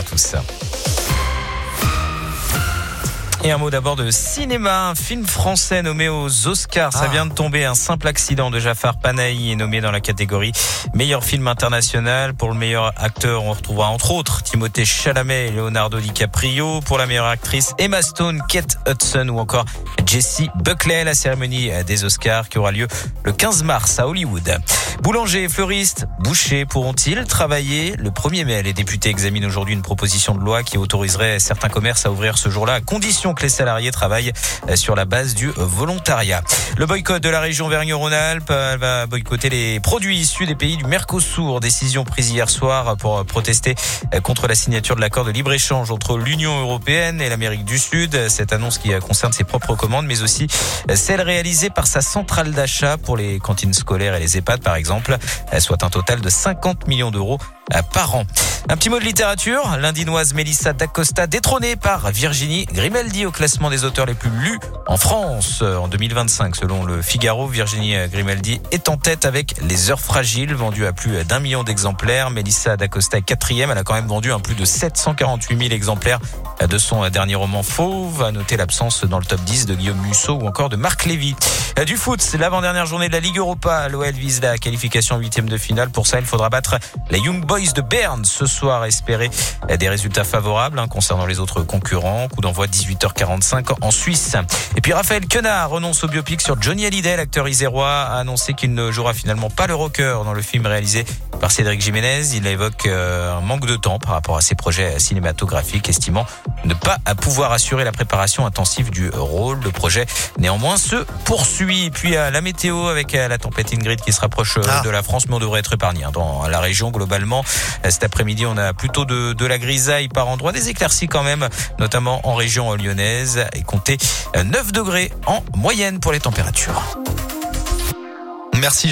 tous. Et un mot d'abord de cinéma, un film français nommé aux Oscars. Ça vient de tomber, un simple accident de Jafar Panahi est nommé dans la catégorie meilleur film international. Pour le meilleur acteur, on retrouvera entre autres Timothée Chalamet et Leonardo DiCaprio. Pour la meilleure actrice, Emma Stone, Kate Hudson ou encore Jessie Buckley. La cérémonie des Oscars qui aura lieu le 15 mars à Hollywood. Boulangers, fleuristes, bouchers pourront-ils travailler le 1er mai? Les députés examinent aujourd'hui une proposition de loi qui autoriserait certains commerces à ouvrir ce jour-là à condition que les salariés travaillent sur la base du volontariat. Le boycott de la région Auvergne-Rhône-Alpes va boycotter les produits issus des pays du Mercosur. Décision prise hier soir pour protester contre la signature de l'accord de libre-échange entre l'Union européenne et l'Amérique du Sud. Cette annonce qui concerne ses propres commandes, mais aussi celle réalisée par sa centrale d'achat pour les cantines scolaires et les EHPAD, par exemple, soit un total de 50 millions d'euros par an. Un petit mot de littérature. L'Indinoise Mélissa d'Acosta détrônée par Virginie Grimaldi au classement des auteurs les plus lus en France en 2025. Selon le Figaro, Virginie Grimaldi est en tête avec Les Heures Fragiles, vendu à plus d'1 million d'exemplaires. Mélissa d'Acosta est 4e. Elle a quand même vendu plus de 748 000 exemplaires de son dernier roman Fauve. À noter l'absence dans le top 10 de Guillaume Musso ou encore de Marc Lévy. Du foot, c'est l'avant-dernière journée de la Ligue Europa. L'OL vise la qualification en 8e de finale. Pour ça, il faudra battre les Young Boys de Berne ce soir. Espérer des résultats favorables concernant les autres concurrents. Coup d'envoi 18h45 en Suisse. Et puis Raphaël Quenard renonce au biopic sur Johnny Hallyday. L'acteur isérois a annoncé qu'il ne jouera finalement pas le rocker dans le film réalisé par Cédric Jiménez. Il évoque un manque de temps par rapport à ses projets cinématographiques, estimant ne pas pouvoir assurer la préparation intensive du rôle. Le projet néanmoins se poursuit. Puis la météo avec la tempête Ingrid qui se rapproche de la France, mais on devrait être épargné dans la région globalement. Cet après-midi, on a plutôt de la grisaille par endroits, des éclaircies quand même, notamment en région lyonnaise, et comptez 9 degrés en moyenne pour les températures. Merci.